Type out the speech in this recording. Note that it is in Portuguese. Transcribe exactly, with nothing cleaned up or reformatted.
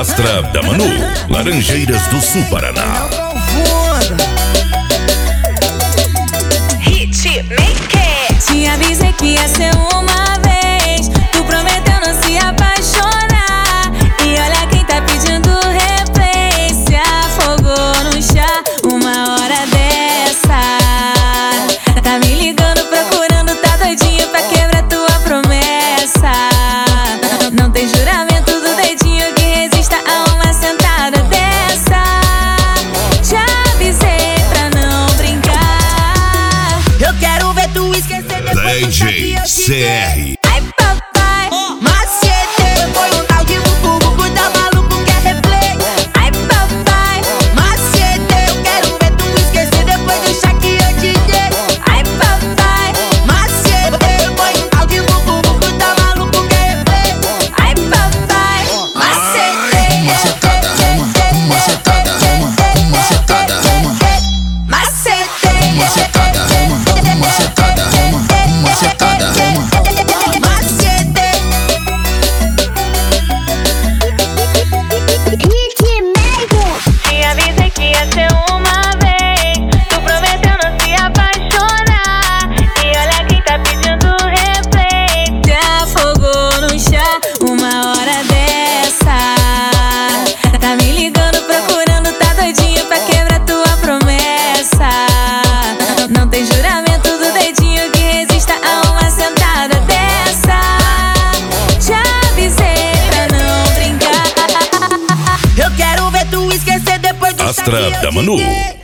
Astra da Manu, Laranjeiras do Sul, Paraná. Hitmaker. Te avisei que ia ser uma vez, tu prometeu não se apaixonar. E olha quem tá pedindo replay, se afogou no chá uma hora dessa. Tá me ligando procurando, tá doidinho pra quebrar tua promessa. Não tem juramento do dedinho que resista a uma sentada dessa. Te avisei pra não brincar. Eu quero ver tu esquecer depois D J C R. Ai papai, Macete, foi um tal de bubu, bubu tá maluco, quer replay. ai papai, Macete, eu quero ver tu esquecer depois deixar que eu te dei. ai papai, Macete, foi um tal de bubu, bubu tá maluco, quer replay. ai papai. Macete, Macetada, rama, macetada, rama, macetada, rama, macete, macetada, rama, macetada, rama, macetada, rama. macete. Hitmaker. Te avisei que ia ser uma vez, tu prometeu não se apaixonar. E olha quem tá pedindo replay, te afogou no chá uma hora dessa. Tá me ligando procurando, tá doidinho pra quebrar tua promessa. Não tem juramento do dedinho que resista a uma sentada dessa. Te avisei pra não brincar. Eu quero ver tu esquecer depois do Astra da Manu,